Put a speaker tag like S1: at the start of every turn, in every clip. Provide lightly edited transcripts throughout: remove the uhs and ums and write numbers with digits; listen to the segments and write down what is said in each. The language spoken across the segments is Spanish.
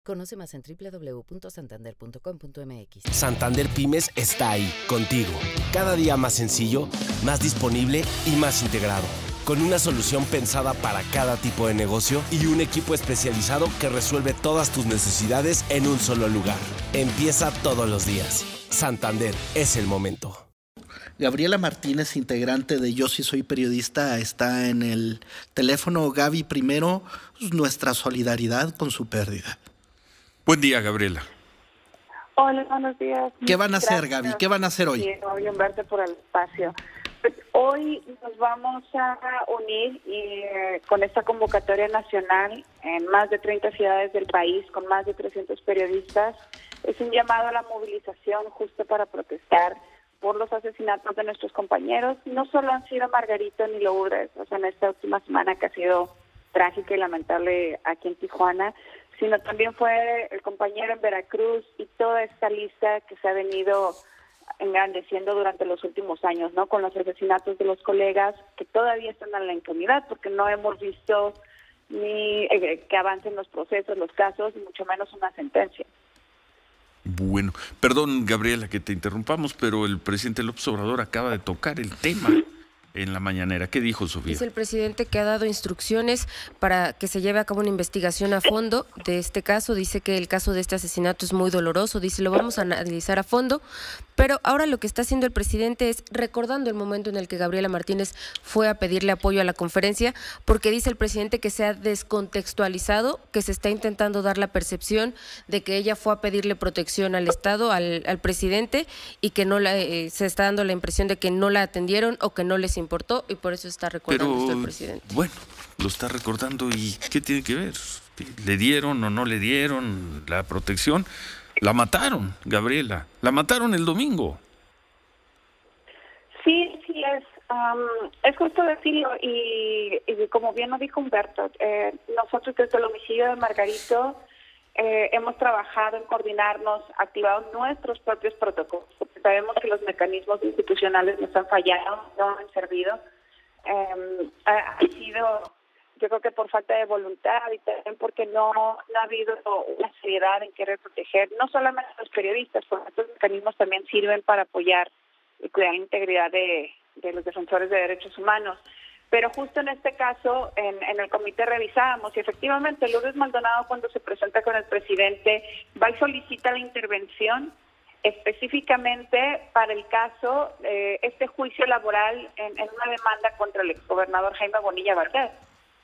S1: Conoce más en www.santander.com.mx.
S2: Santander Pymes está ahí, contigo. Cada día más sencillo, más disponible y más integrado. Con una solución pensada para cada tipo de negocio y un equipo especializado que resuelve todas tus necesidades en un solo lugar. Empieza todos los días. Santander, es el momento.
S3: Gabriela Martínez, integrante de Yo Sí Soy Periodista, está en el teléfono. Gaby, primero, nuestra solidaridad con su pérdida.
S4: Buen día, Gabriela.
S5: Hola, buenos días.
S3: ¿Qué van a hacer, Gaby? ¿Qué van a hacer hoy?
S5: Sí, verte por el espacio. Pues hoy nos vamos a unir con esta convocatoria nacional en más de 30 ciudades del país, con más de 300 periodistas. Es un llamado a la movilización justo para protestar por los asesinatos de nuestros compañeros. No solo han sido Margarito ni Lourdes, o sea, en esta última semana que ha sido trágica y lamentable aquí en Tijuana, sino también fue el compañero en Veracruz y toda esta lista que se ha venido engrandeciendo durante los últimos años, ¿no? Con los asesinatos de los colegas que todavía están en la impunidad, porque no hemos visto ni que avancen los procesos, los casos, ni mucho menos una sentencia.
S4: Bueno, perdón, Gabriela, que te interrumpamos, pero el presidente López Obrador acaba de tocar el tema en la mañanera. ¿Qué dijo, Sofía?
S6: Es el presidente que ha dado instrucciones para que se lleve a cabo una investigación a fondo de este caso. Dice que el caso de este asesinato es muy doloroso. Dice, lo vamos a analizar a fondo. Pero ahora lo que está haciendo el presidente es recordando el momento en el que Gabriela Martínez fue a pedirle apoyo a la conferencia, porque dice el presidente que se ha descontextualizado, que se está intentando dar la percepción de que ella fue a pedirle protección al Estado, al presidente, y que no se está dando la impresión de que no la atendieron o que no les importó, y por eso está recordando esto el presidente.
S4: Bueno, lo está recordando, ¿y qué tiene que ver? ¿Le dieron o no le dieron la protección? La mataron, Gabriela, la mataron el domingo.
S5: Sí, es justo decirlo, y como bien lo dijo Humberto, nosotros desde el homicidio de Margarito hemos trabajado en coordinarnos, activado nuestros propios protocolos, porque sabemos que los mecanismos institucionales nos han fallado, no han servido. Ha sido, yo creo que por falta de voluntad y también porque no ha habido una seriedad en querer proteger, no solamente a los periodistas, porque estos mecanismos también sirven para apoyar y cuidar la integridad de los defensores de derechos humanos. Pero justo en este caso, en el comité revisábamos, y efectivamente Lourdes Maldonado, cuando se presenta con el presidente, va y solicita la intervención específicamente para el caso, este juicio laboral en una demanda contra el exgobernador Jaime Bonilla Valdez.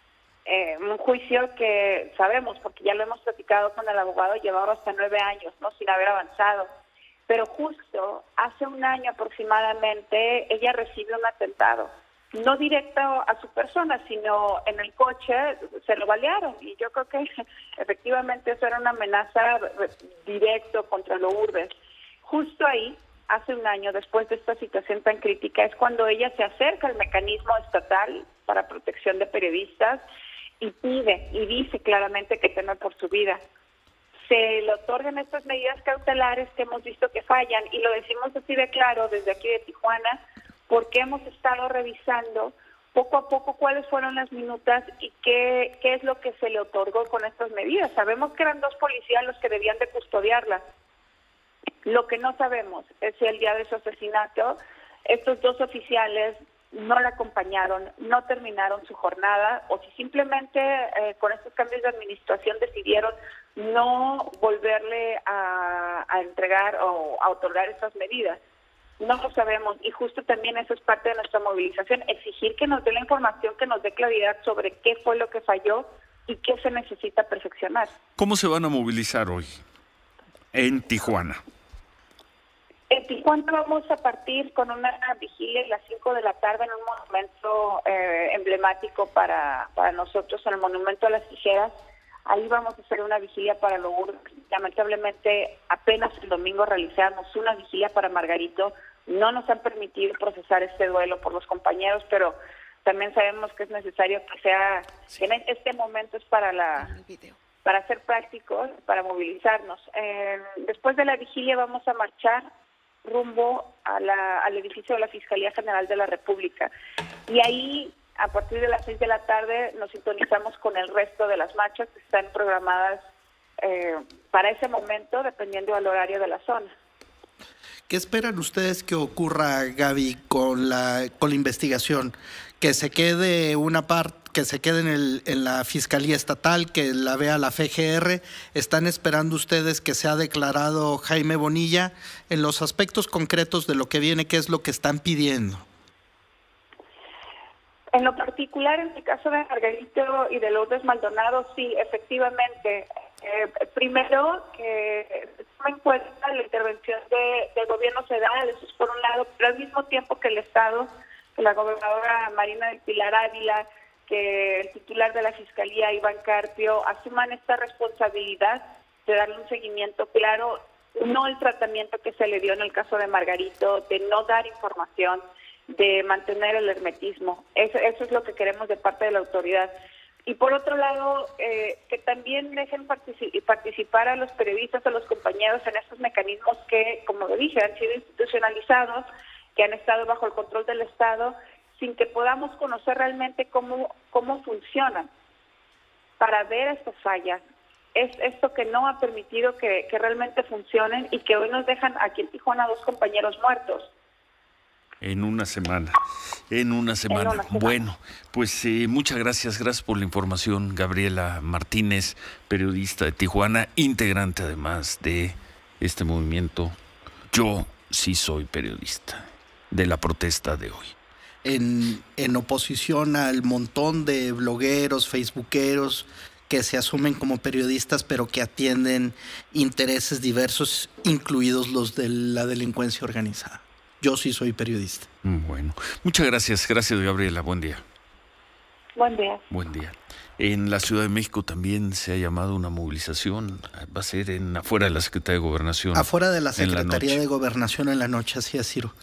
S5: Un juicio que sabemos, porque ya lo hemos platicado con el abogado, llevaba hasta 9 años, ¿no?, sin haber avanzado. Pero justo hace un año aproximadamente, ella recibe un atentado. No directo a su persona, sino en el coche se lo balearon. Y yo creo que efectivamente eso era una amenaza directa contra Lourdes. Justo ahí, hace un año, después de esta situación tan crítica, es cuando ella se acerca al mecanismo estatal para protección de periodistas y pide y dice claramente que teme por su vida. Se le otorgan estas medidas cautelares que hemos visto que fallan, y lo decimos así de claro desde aquí de Tijuana, porque hemos estado revisando poco a poco cuáles fueron las minutas y qué es lo que se le otorgó con estas medidas. Sabemos que eran 2 policías los que debían de custodiarla. Lo que no sabemos es si el día de su asesinato estos 2 oficiales no la acompañaron, no terminaron su jornada, o si simplemente con estos cambios de administración decidieron no volverle a entregar o a otorgar estas medidas. No lo sabemos, y justo también eso es parte de nuestra movilización, exigir que nos dé la información, que nos dé claridad sobre qué fue lo que falló y qué se necesita perfeccionar.
S4: ¿Cómo se van a movilizar hoy en Tijuana?
S5: En Tijuana vamos a partir con una vigilia a las 5 de la tarde en un monumento emblemático para nosotros, en el Monumento a las Tijeras. Ahí vamos a hacer una vigilia para Lourdes. Lamentablemente, apenas el domingo realizamos una vigilia para Margarito. No nos han permitido procesar este duelo por los compañeros, pero también sabemos que es necesario que sea, en este momento es para ser prácticos, para movilizarnos. Después de la vigilia vamos a marchar rumbo al edificio de la Fiscalía General de la República. Y ahí, a partir de las 6 de la tarde, nos sintonizamos con el resto de las marchas que están programadas para ese momento, dependiendo del horario de la zona.
S3: ¿Qué esperan ustedes que ocurra, Gaby, con la investigación? Que se quede que se quede en la Fiscalía Estatal, que la vea la FGR. ¿Están esperando ustedes que sea declarado Jaime Bonilla? En los aspectos concretos de lo que viene, ¿qué es lo que están pidiendo?
S5: En lo particular, en el caso de Margarito y de Lourdes Maldonado, sí, efectivamente. Primero, que se tome en cuenta la intervención del gobierno federal, eso es por un lado, pero al mismo tiempo que el Estado, que la gobernadora Marina del Pilar Ávila, que el titular de la Fiscalía, Iván Carpio, asuman esta responsabilidad de darle un seguimiento claro, no el tratamiento que se le dio en el caso de Margarito, de no dar información, de mantener el hermetismo. Eso es lo que queremos de parte de la autoridad. Y por otro lado, que también dejen participar a los periodistas, a los compañeros en estos mecanismos que, como lo dije, han sido institucionalizados, que han estado bajo el control del Estado, sin que podamos conocer realmente cómo funcionan, para ver estas fallas. Es esto que no ha permitido que realmente funcionen y que hoy nos dejan aquí en Tijuana 2 compañeros muertos.
S4: En una semana. Bueno, pues muchas gracias por la información, Gabriela Martínez, periodista de Tijuana, integrante además de este movimiento Yo sí soy periodista, de la protesta de hoy.
S3: En oposición al montón de blogueros, facebookeros que se asumen como periodistas pero que atienden intereses diversos, incluidos los de la delincuencia organizada. Yo sí soy periodista.
S4: Bueno, muchas gracias Gabriela, buen día.
S5: Buen día.
S4: Buen día. En la Ciudad de México también se ha llamado una movilización, va a ser afuera de la Secretaría de Gobernación.
S3: Afuera de la Secretaría de Gobernación en la noche, así es, Ciro.